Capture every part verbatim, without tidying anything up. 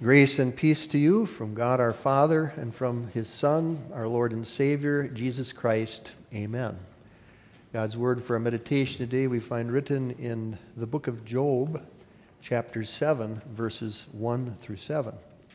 Grace and peace to you from God our Father and from His Son, our Lord and Savior, Jesus Christ. Amen. God's word for our meditation today we find written in the book of Job, chapter seven, verses one through seven.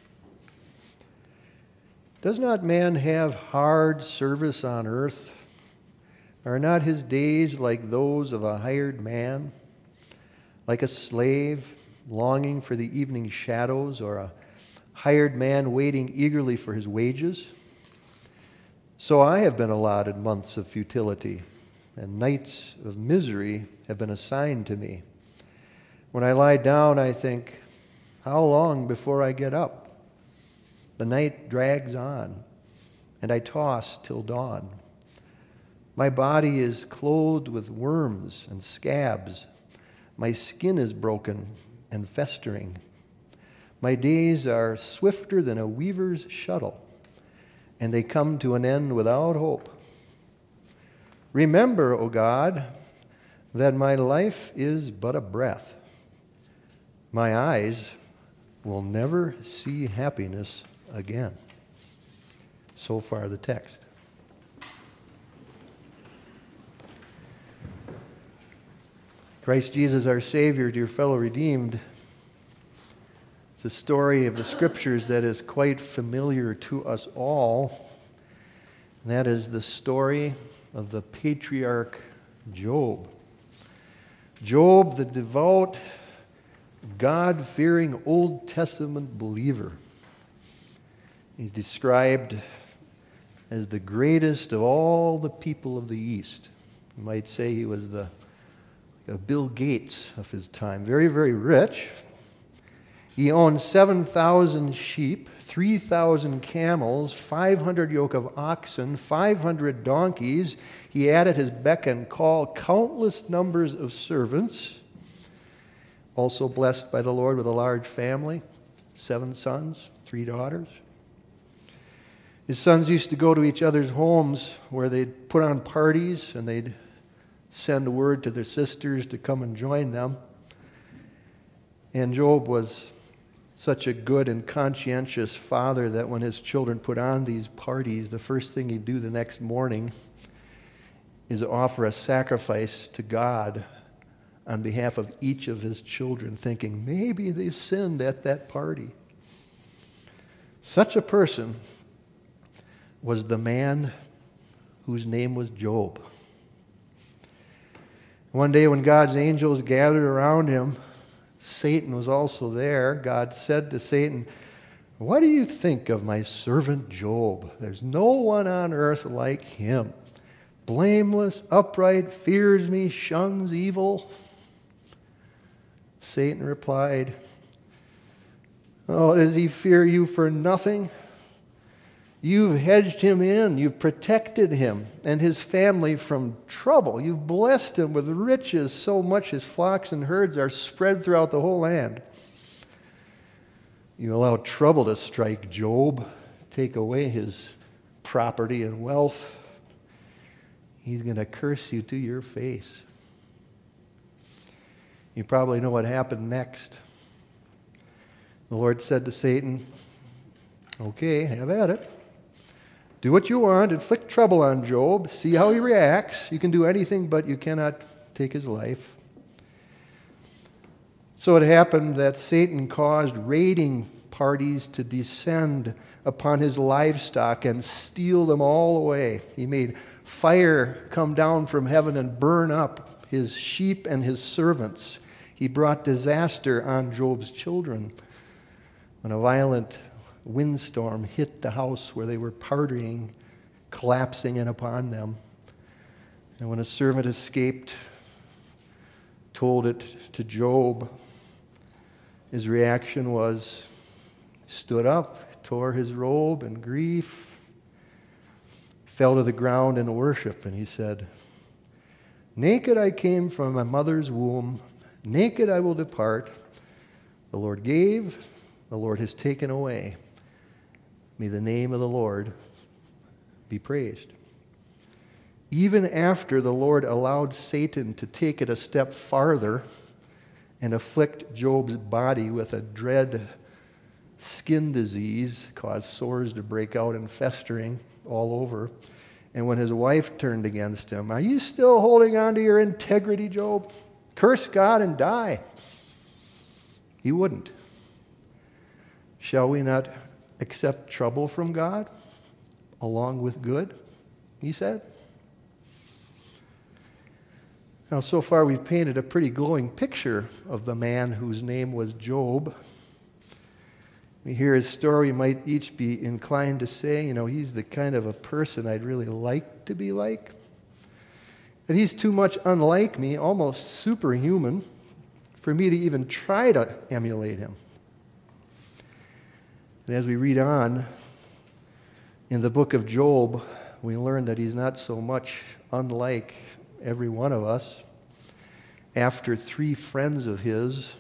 Does not man have hard service on earth? Are not his days like those of a hired man, like a slave longing for the evening shadows, or a hired man waiting eagerly for his wages? So I have been allotted months of futility, and nights of misery have been assigned to me. When I lie down, I think, how long before I get up? The night drags on, and I toss till dawn. My body is clothed with worms and scabs. My skin is broken and festering. My days are swifter than a weaver's shuttle, and they come to an end without hope. Remember, O God, that my life is but a breath. My eyes will never see happiness again. So far the text. Christ Jesus, our Savior, dear fellow redeemed, it's a story of the Scriptures that is quite familiar to us all. And that is the story of the patriarch Job. Job, the devout, God-fearing Old Testament believer. He's described as the greatest of all the people of the East. You might say he was the uh, Bill Gates of his time. Very, very rich. He owned seven thousand sheep, three thousand camels, five hundred yoke of oxen, five hundred donkeys. He had at his beck and call countless numbers of servants. Also blessed by the Lord with a large family, seven sons, three daughters. His sons used to go to each other's homes where they'd put on parties and they'd send word to their sisters to come and join them. And Job was such a good and conscientious father that when his children put on these parties, the first thing he'd do the next morning is offer a sacrifice to God on behalf of each of his children, thinking maybe they've sinned at that party. Such a person was the man whose name was Job. One day when God's angels gathered around him, Satan was also there. God said to Satan, "What do you think of my servant Job? There's no one on earth like him. Blameless, upright, fears me, shuns evil." Satan replied, "Oh, does he fear you for nothing? You've hedged him in. You've protected him and his family from trouble. You've blessed him with riches so much his flocks and herds are spread throughout the whole land. You allow trouble to strike Job, take away his property and wealth. He's going to curse you to your face." You probably know what happened next. The Lord said to Satan, "Okay, have at it. Do what you want, inflict trouble on Job, see how he reacts. You can do anything, but you cannot take his life." So it happened that Satan caused raiding parties to descend upon his livestock and steal them all away. He made fire come down from heaven and burn up his sheep and his servants. He brought disaster on Job's children when a violent windstorm hit the house where they were partying, collapsing in upon them. And when a servant escaped, told it to Job, his reaction was, stood up, tore his robe in grief, fell to the ground in worship, and he said, "Naked I came from my mother's womb, naked I will depart. The Lord gave, the Lord has taken away. May the name of the Lord be praised." Even after the Lord allowed Satan to take it a step farther and afflict Job's body with a dread skin disease caused sores to break out and festering all over. And when his wife turned against him, "Are you still holding on to your integrity, Job? Curse God and die." He wouldn't. Shall we not accept trouble from God along with good? He said. Now, so far we've painted a pretty glowing picture of the man whose name was Job. We hear his story, we might each be inclined to say, you know, he's the kind of a person I'd really like to be like. That he's too much unlike me, almost superhuman, for me to even try to emulate him. And as we read on in the book of Job, we learn that he's not so much unlike every one of us. After three friends of his,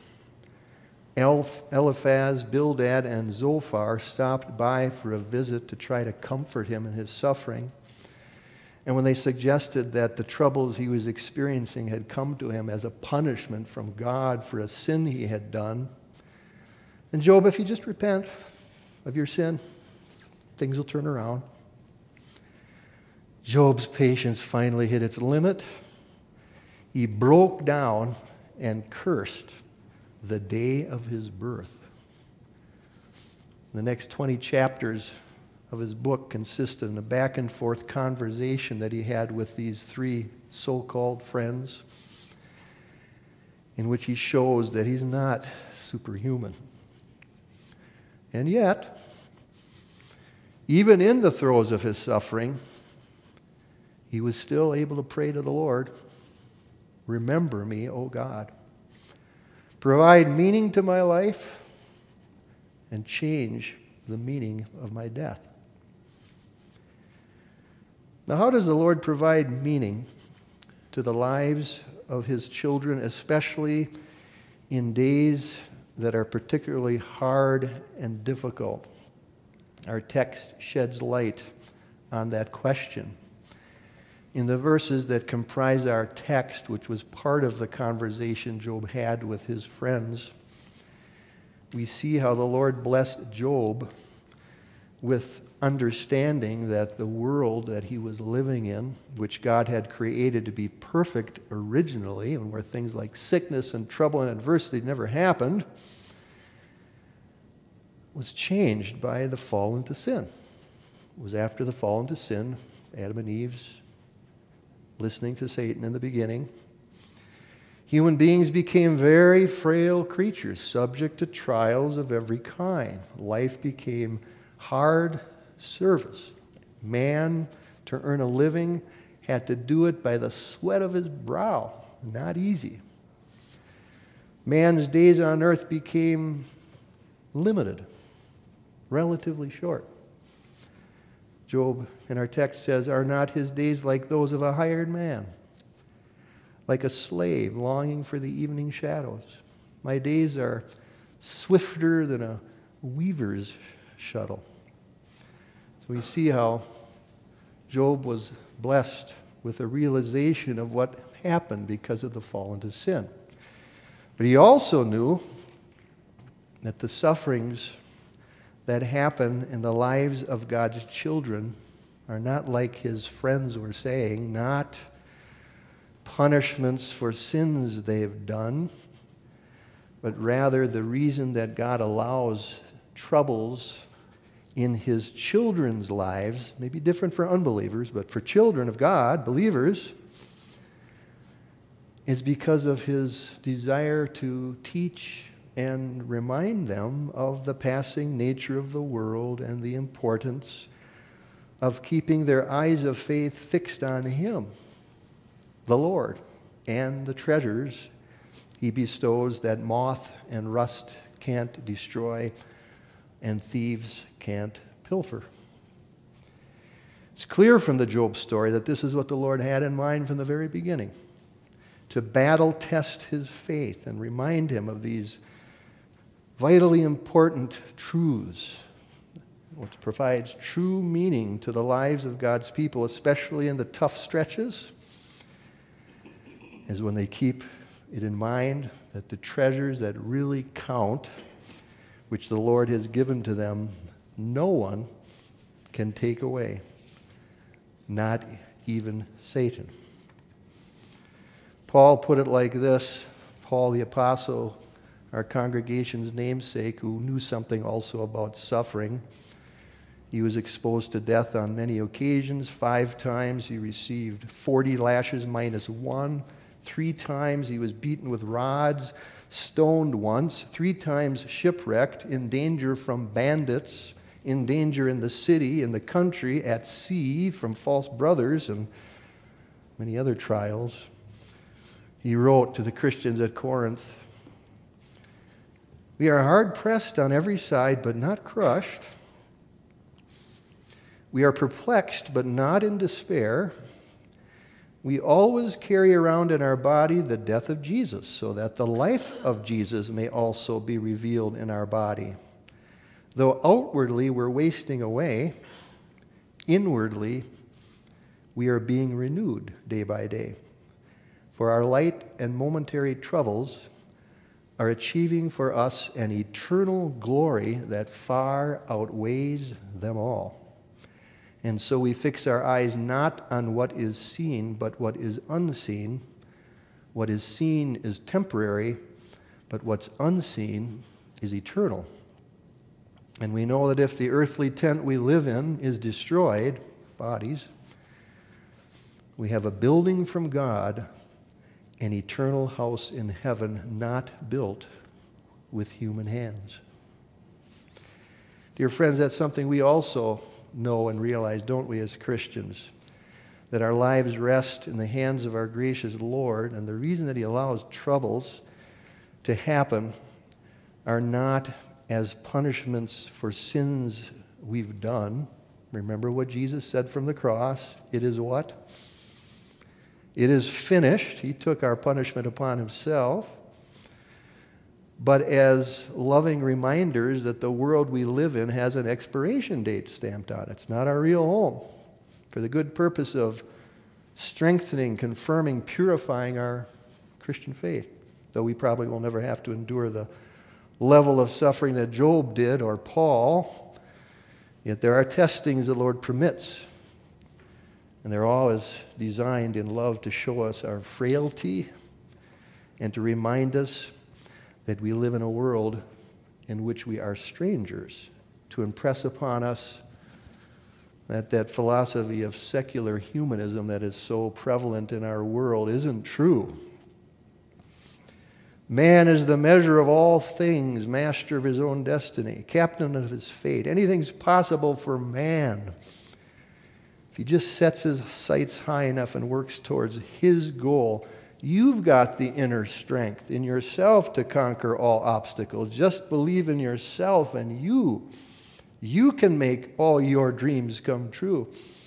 Eliphaz, Bildad, and Zophar, stopped by for a visit to try to comfort him in his suffering. And when they suggested that the troubles he was experiencing had come to him as a punishment from God for a sin he had done, and Job, if you just repent of your sin, things will turn around. Job's patience finally hit its limit. He broke down and cursed the day of his birth. The next twenty chapters of his book consist of a back and forth conversation that he had with these three so-called friends, in which he shows that he's not superhuman. And yet, even in the throes of his suffering, he was still able to pray to the Lord, "Remember me, O God. Provide meaning to my life and change the meaning of my death." Now, how does the Lord provide meaning to the lives of his children, especially in days that are particularly hard and difficult? Our text sheds light on that question. In the verses that comprise our text, which was part of the conversation Job had with his friends, we see how the Lord blessed Job with understanding that the world that he was living in, which God had created to be perfect originally, and where things like sickness and trouble and adversity never happened, was changed by the fall into sin. It was after the fall into sin, Adam and Eve's listening to Satan in the beginning. Human beings became very frail creatures, subject to trials of every kind. Life became hard service. Man, to earn a living, had to do it by the sweat of his brow. Not easy. Man's days on earth became limited, relatively short. Job, in our text, says, "Are not his days like those of a hired man, like a slave longing for the evening shadows? My days are swifter than a weaver's shuttle." So we see how Job was blessed with a realization of what happened because of the fall into sin. But he also knew that the sufferings that happen in the lives of God's children are not, like his friends were saying, not punishments for sins they've done, but rather the reason that God allows troubles in his children's lives, maybe different for unbelievers, but for children of God, believers, is because of his desire to teach and remind them of the passing nature of the world and the importance of keeping their eyes of faith fixed on him, the Lord, and the treasures he bestows that moth and rust can't destroy and thieves can't pilfer. It's clear from the Job story that this is what the Lord had in mind from the very beginning, to battle test his faith and remind him of these vitally important truths, which provides true meaning to the lives of God's people, especially in the tough stretches, is when they keep it in mind that the treasures that really count which the Lord has given to them, no one can take away, not even Satan. Paul put it like this, Paul the apostle, our congregation's namesake, who knew something also about suffering. He was exposed to death on many occasions. Five times he received forty lashes minus one. Three times he was beaten with rods, stoned once. Three times shipwrecked, in danger from bandits, in danger in the city, in the country, at sea, from false brothers, and many other trials. He wrote to the Christians at Corinth, "We are hard pressed on every side, but not crushed. We are perplexed, but not in despair. We always carry around in our body the death of Jesus, so that the life of Jesus may also be revealed in our body. Though outwardly we're wasting away, inwardly we are being renewed day by day. For our light and momentary troubles are achieving for us an eternal glory that far outweighs them all. And so we fix our eyes not on what is seen, but what is unseen. What is seen is temporary, but what's unseen is eternal. And we know that if the earthly tent we live in is destroyed, bodies, we have a building from God, an eternal house in heaven not built with human hands." Dear friends, that's something we also know and realize, don't we, as Christians? That our lives rest in the hands of our gracious Lord, and the reason that He allows troubles to happen are not as punishments for sins we've done. Remember what Jesus said from the cross. It is what? It is finished. He took our punishment upon Himself. But as loving reminders that the world we live in has an expiration date stamped on it. It's not our real home. For the good purpose of strengthening, confirming, purifying our Christian faith. Though we probably will never have to endure the level of suffering that Job did or Paul, yet there are testings the Lord permits. And they're always designed in love to show us our frailty and to remind us that we live in a world in which we are strangers, to impress upon us that that philosophy of secular humanism that is so prevalent in our world isn't true. Man is the measure of all things, master of his own destiny, captain of his fate. Anything's possible for man if he just sets his sights high enough and works towards his goal. You've got the inner strength in yourself to conquer all obstacles. Just believe in yourself, and you, you can make all your dreams come true.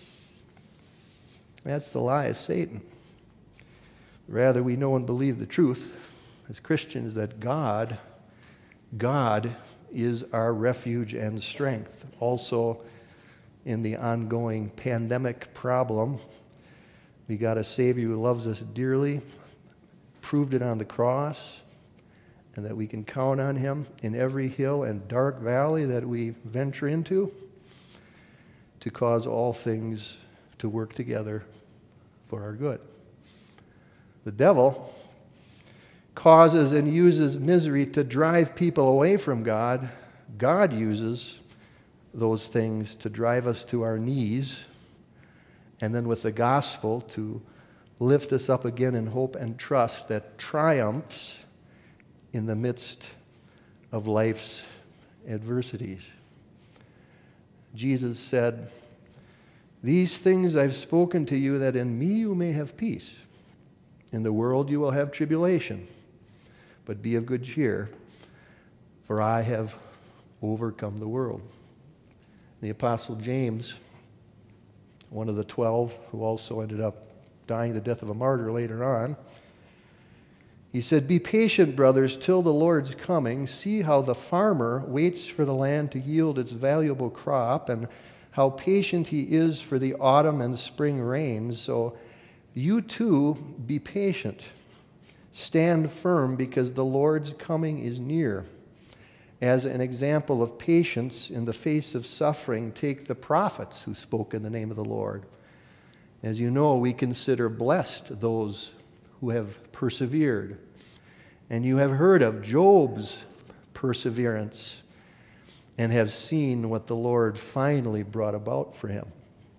That's the lie of Satan. Rather, we know and believe the truth as Christians that God, God is our refuge and strength. Also, in the ongoing pandemic problem, we got a Savior who loves us dearly, proved it on the cross, and that we can count on Him in every hill and dark valley that we venture into to cause all things to work together for our good. The devil causes and uses misery to drive people away from God. God uses those things to drive us to our knees, and then with the gospel to lift us up again in hope and trust that triumphs in the midst of life's adversities. Jesus said, "These things I've spoken to you, that in me you may have peace. In the world you will have tribulation, but be of good cheer, for I have overcome the world." The Apostle James, one of the twelve, who also ended up dying the death of a martyr later on, he said, "Be patient, brothers, till the Lord's coming. See how the farmer waits for the land to yield its valuable crop, and how patient he is for the autumn and spring rains. So you too be patient. Stand firm, because the Lord's coming is near. As an example of patience in the face of suffering, take the prophets who spoke in the name of the Lord. As you know, we consider blessed those who have persevered. And you have heard of Job's perseverance and have seen what the Lord finally brought about for him.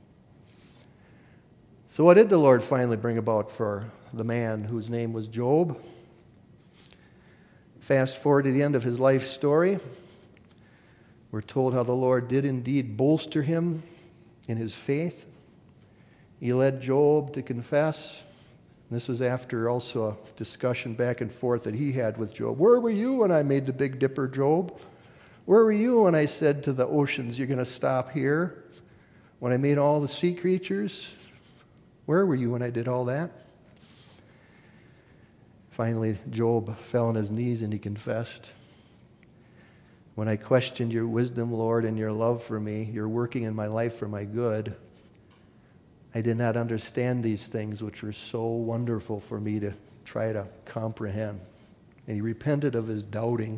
So what did the Lord finally bring about for the man whose name was Job? Fast forward to the end of his life story. We're told how the Lord did indeed bolster him in his faith. He led Job to confess. This was after also a discussion back and forth that he had with Job. Where were you when I made the Big Dipper, Job? Where were you when I said to the oceans, you're going to stop here? When I made all the sea creatures? Where were you when I did all that? Finally, Job fell on his knees and he confessed. When I questioned your wisdom, Lord, and your love for me, you're working in my life for my good. I did not understand these things which were so wonderful for me to try to comprehend. And he repented of his doubting.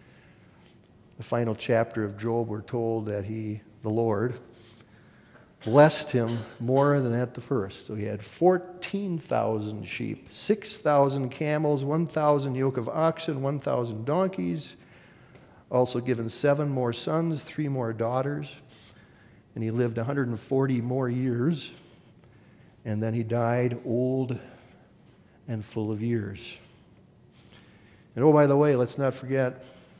The final chapter of Job, we're told that he, the Lord, blessed him more than at the first. So he had fourteen thousand sheep, six thousand camels, one thousand yoke of oxen, one thousand donkeys, also given seven more sons, three more daughters. And he lived one hundred forty more years. And then he died old and full of years. And oh, by the way, let's not forget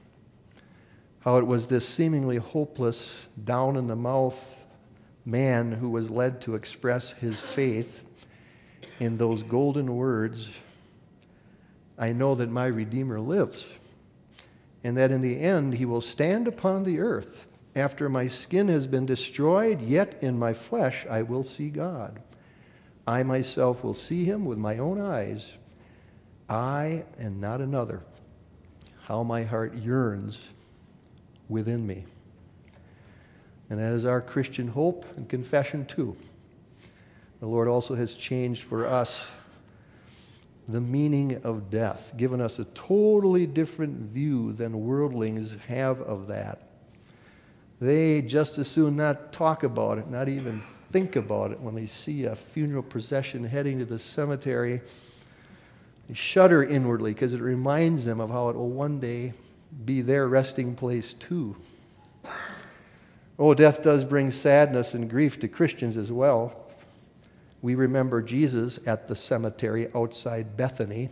how it was this seemingly hopeless, down-in-the-mouth man who was led to express his faith in those golden words, I know that my Redeemer lives, and that in the end he will stand upon the earth. After my skin has been destroyed, yet in my flesh I will see God. I myself will see him with my own eyes, I and not another. How my heart yearns within me. And that is our Christian hope and confession too. The Lord also has changed for us the meaning of death, given us a totally different view than worldlings have of that. They just as soon not talk about it, not even think about it when they see a funeral procession heading to the cemetery. They shudder inwardly because it reminds them of how it will one day be their resting place too. Oh, death does bring sadness and grief to Christians as well. We remember Jesus at the cemetery outside Bethany.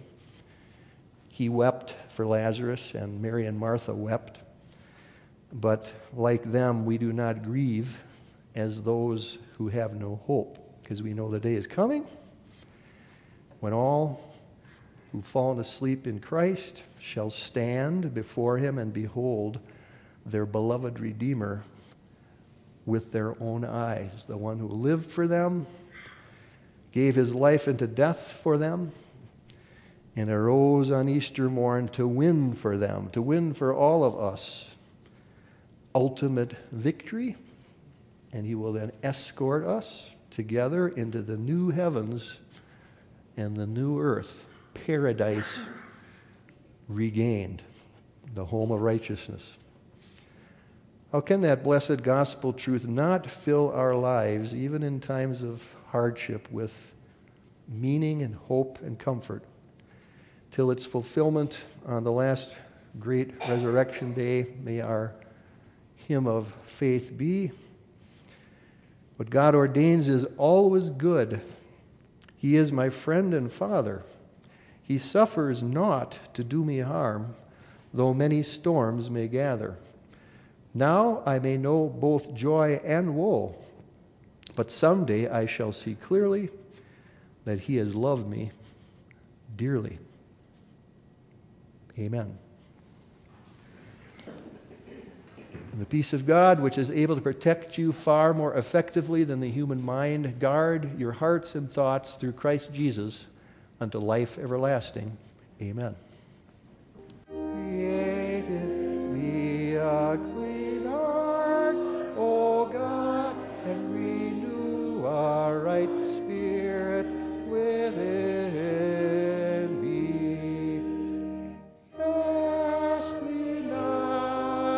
He wept for Lazarus, and Mary and Martha wept. But like them, we do not grieve as those who have no hope, because we know the day is coming when all who've fallen asleep in Christ shall stand before him and behold their beloved Redeemer with their own eyes, the one who lived for them, gave his life into death for them, and arose on Easter morn to win for them, to win for all of us ultimate victory. And he will then escort us together into the new heavens and the new earth, paradise regained, the home of righteousness. How can that blessed gospel truth not fill our lives, even in times of hardship, with meaning and hope and comfort, till its fulfillment on the last great resurrection day? May our hymn of faith be, what God ordains is always good. He is my friend and Father. He suffers not to do me harm, though many storms may gather. Now I may know both joy and woe, but someday I shall see clearly that he has loved me dearly. Amen. And the peace of God, which is able to protect you far more effectively than the human mind, guard your hearts and thoughts through Christ Jesus unto life everlasting. Amen. Create in me a clean heart, O God, and renew a right spirit within me. Cast me not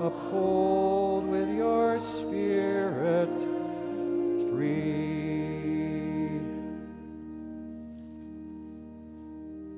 uphold